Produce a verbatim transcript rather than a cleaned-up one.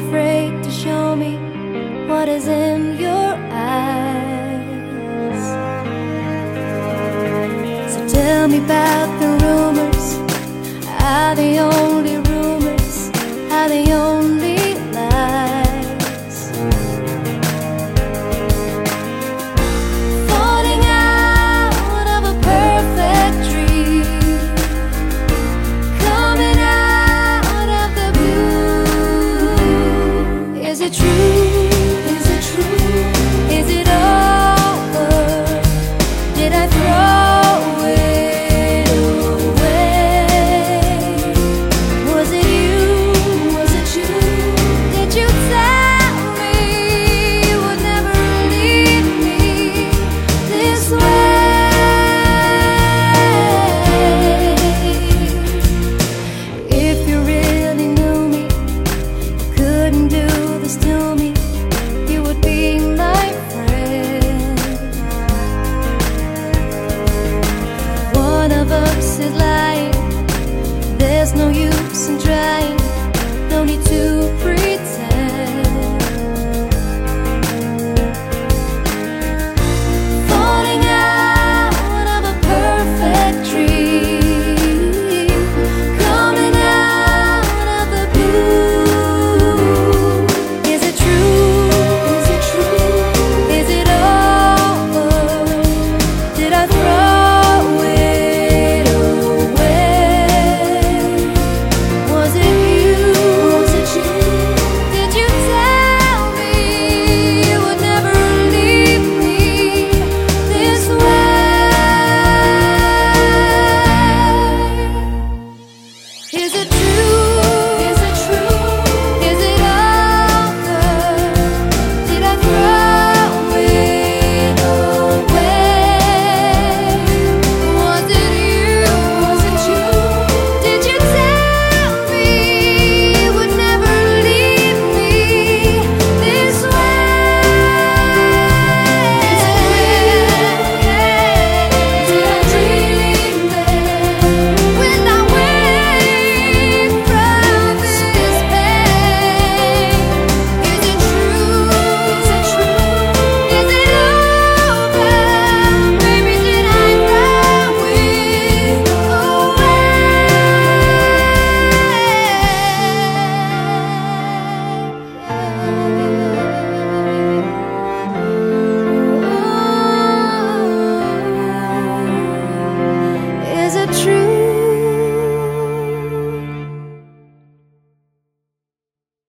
afraid to show me what is in your eyes. So tell me about the rumors. Are they only rumors? Are they only lies? Falling out of a perfect dream, coming out of the blue. Is it true?